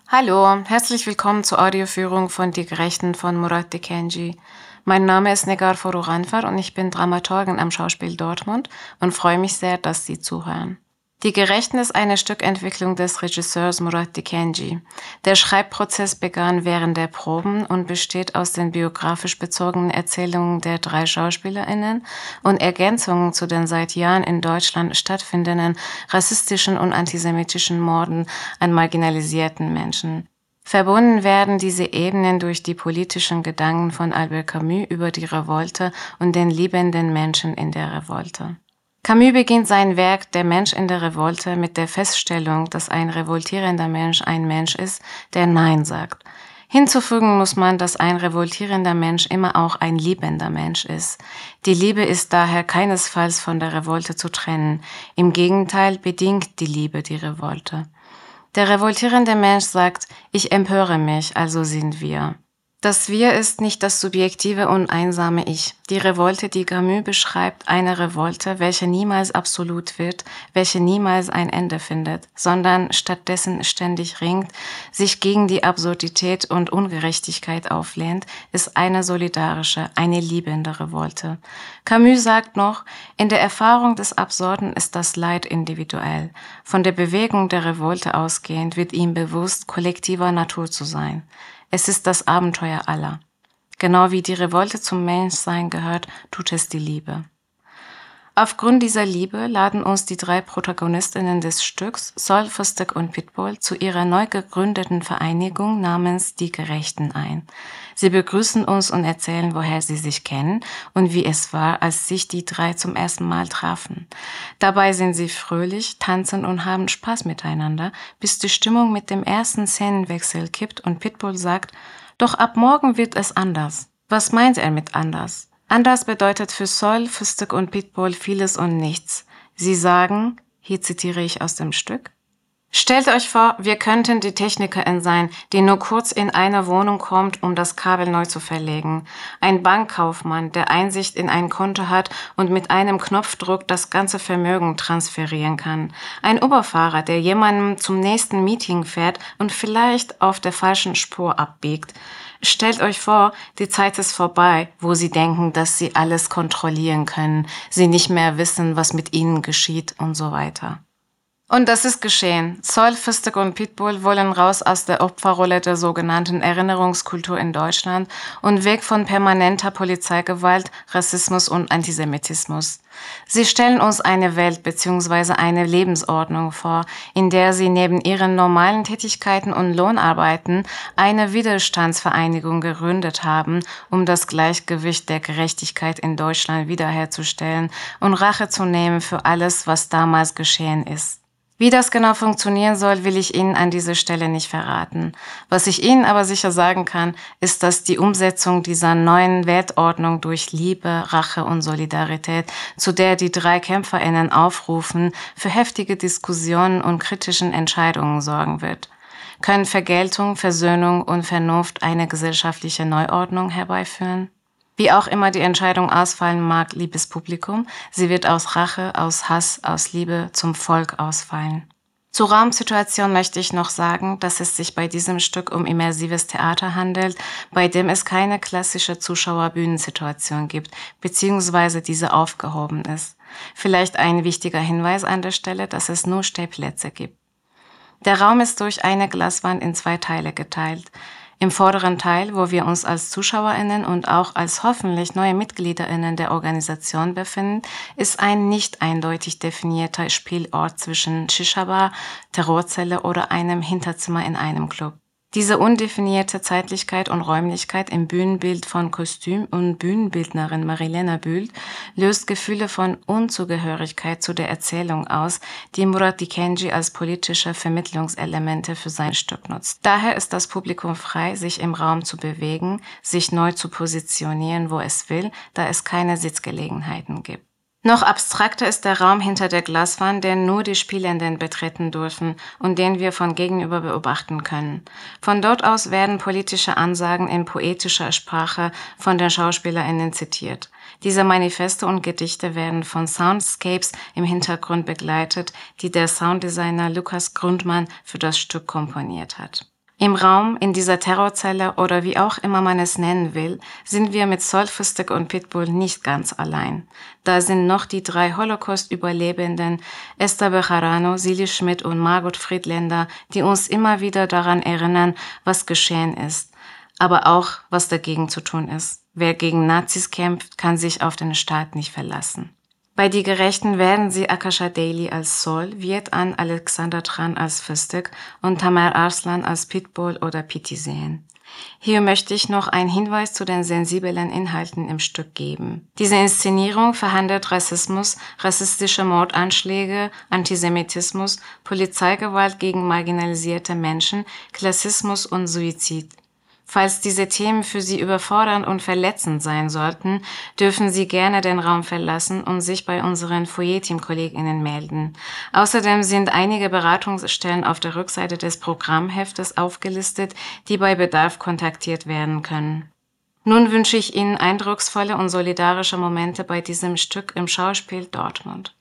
Hallo, herzlich willkommen zur Audioführung von Die Gerechten von Murat Dikenci. Mein Name ist Negar Foruganfar und ich bin Dramaturgin am Schauspiel Dortmund und freue mich sehr, dass Sie zuhören. Die Gerechten ist eine Stückentwicklung des Regisseurs Murat Dikenci. Der Schreibprozess begann während der Proben und besteht aus den biografisch bezogenen Erzählungen der 3 SchauspielerInnen und Ergänzungen zu den seit Jahren in Deutschland stattfindenden rassistischen und antisemitischen Morden an marginalisierten Menschen. Verbunden werden diese Ebenen durch die politischen Gedanken von Albert Camus über die Revolte und den liebenden Menschen in der Revolte. Camus beginnt sein Werk Der Mensch in der Revolte mit der Feststellung, dass ein revoltierender Mensch ein Mensch ist, der Nein sagt. Hinzufügen muss man, dass ein revoltierender Mensch immer auch ein liebender Mensch ist. Die Liebe ist daher keinesfalls von der Revolte zu trennen. Im Gegenteil bedingt die Liebe die Revolte. Der revoltierende Mensch sagt, ich empöre mich, also sind wir. Das Wir ist nicht das subjektive und einsame Ich. Die Revolte, die Camus beschreibt, eine Revolte, welche niemals absolut wird, welche niemals ein Ende findet, sondern stattdessen ständig ringt, sich gegen die Absurdität und Ungerechtigkeit auflehnt, ist eine solidarische, eine liebende Revolte. Camus sagt noch, in der Erfahrung des Absurden ist das Leid individuell. Von der Bewegung der Revolte ausgehend wird ihm bewusst, kollektiver Natur zu sein. Es ist das Abenteuer aller. Genau wie die Revolte zum Menschsein gehört, tut es die Liebe. Aufgrund dieser Liebe laden uns die 3 Protagonistinnen des Stücks, Sol, Fıstık und Pitbull, zu ihrer neu gegründeten Vereinigung namens Die Gerechten ein. Sie begrüßen uns und erzählen, woher sie sich kennen und wie es war, als sich die 3 zum ersten Mal trafen. Dabei sind sie fröhlich, tanzen und haben Spaß miteinander, bis die Stimmung mit dem ersten Szenenwechsel kippt und Pitbull sagt, doch ab morgen wird es anders. Was meint er mit anders? Anders bedeutet für Sol, Fıstık und Pitbull vieles und nichts. Sie sagen, hier zitiere ich aus dem Stück, stellt euch vor, wir könnten die Technikerin sein, die nur kurz in eine Wohnung kommt, um das Kabel neu zu verlegen. Ein Bankkaufmann, der Einsicht in ein Konto hat und mit einem Knopfdruck das ganze Vermögen transferieren kann. Ein Uberfahrer, der jemandem zum nächsten Meeting fährt und vielleicht auf der falschen Spur abbiegt. Stellt euch vor, die Zeit ist vorbei, wo sie denken, dass sie alles kontrollieren können, sie nicht mehr wissen, was mit ihnen geschieht und so weiter. Und das ist geschehen. Sol, Fıstık und Pitbull wollen raus aus der Opferrolle der sogenannten Erinnerungskultur in Deutschland und weg von permanenter Polizeigewalt, Rassismus und Antisemitismus. Sie stellen uns eine Welt bzw. eine Lebensordnung vor, in der sie neben ihren normalen Tätigkeiten und Lohnarbeiten eine Widerstandsvereinigung gegründet haben, um das Gleichgewicht der Gerechtigkeit in Deutschland wiederherzustellen und Rache zu nehmen für alles, was damals geschehen ist. Wie das genau funktionieren soll, will ich Ihnen an dieser Stelle nicht verraten. Was ich Ihnen aber sicher sagen kann, ist, dass die Umsetzung dieser neuen Weltordnung durch Liebe, Rache und Solidarität, zu der die 3 KämpferInnen aufrufen, für heftige Diskussionen und kritischen Entscheidungen sorgen wird. Können Vergeltung, Versöhnung und Vernunft eine gesellschaftliche Neuordnung herbeiführen? Wie auch immer die Entscheidung ausfallen mag, liebes Publikum, sie wird aus Rache, aus Hass, aus Liebe zum Volk ausfallen. Zur Raumsituation möchte ich noch sagen, dass es sich bei diesem Stück um immersives Theater handelt, bei dem es keine klassische Zuschauerbühnensituation gibt, beziehungsweise diese aufgehoben ist. Vielleicht ein wichtiger Hinweis an der Stelle, dass es nur Stellplätze gibt. Der Raum ist durch eine Glaswand in 2 Teile geteilt. Im vorderen Teil, wo wir uns als ZuschauerInnen und auch als hoffentlich neue MitgliederInnen der Organisation befinden, ist ein nicht eindeutig definierter Spielort zwischen Shisha-Bar, Terrorzelle oder einem Hinterzimmer in einem Club. Diese undefinierte Zeitlichkeit und Räumlichkeit im Bühnenbild von Kostüm- und Bühnenbildnerin Marilena Bühl löst Gefühle von Unzugehörigkeit zu der Erzählung aus, die Murat Dikenci als politische Vermittlungselemente für sein Stück nutzt. Daher ist das Publikum frei, sich im Raum zu bewegen, sich neu zu positionieren, wo es will, da es keine Sitzgelegenheiten gibt. Noch abstrakter ist der Raum hinter der Glaswand, den nur die Spielenden betreten dürfen und den wir von gegenüber beobachten können. Von dort aus werden politische Ansagen in poetischer Sprache von den SchauspielerInnen zitiert. Diese Manifeste und Gedichte werden von Soundscapes im Hintergrund begleitet, die der Sounddesigner Lukas Grundmann für das Stück komponiert hat. Im Raum, in dieser Terrorzelle oder wie auch immer man es nennen will, sind wir mit Solfistic und Pitbull nicht ganz allein. Da sind noch die 3 Holocaust-Überlebenden Esther Bejarano, Silly Schmidt und Margot Friedländer, die uns immer wieder daran erinnern, was geschehen ist, aber auch, was dagegen zu tun ist. Wer gegen Nazis kämpft, kann sich auf den Staat nicht verlassen. Bei Die Gerechten werden Sie Akasha Daily als Sol, Viet An Alexander Tran als Fistic und Tamer Arslan als Pitbull oder Piti sehen. Hier möchte ich noch einen Hinweis zu den sensiblen Inhalten im Stück geben. Diese Inszenierung verhandelt Rassismus, rassistische Mordanschläge, Antisemitismus, Polizeigewalt gegen marginalisierte Menschen, Klassismus und Suizid. Falls diese Themen für Sie überfordernd und verletzend sein sollten, dürfen Sie gerne den Raum verlassen und sich bei unseren Foyer-Team-KollegInnen melden. Außerdem sind einige Beratungsstellen auf der Rückseite des Programmheftes aufgelistet, die bei Bedarf kontaktiert werden können. Nun wünsche ich Ihnen eindrucksvolle und solidarische Momente bei diesem Stück im Schauspiel Dortmund.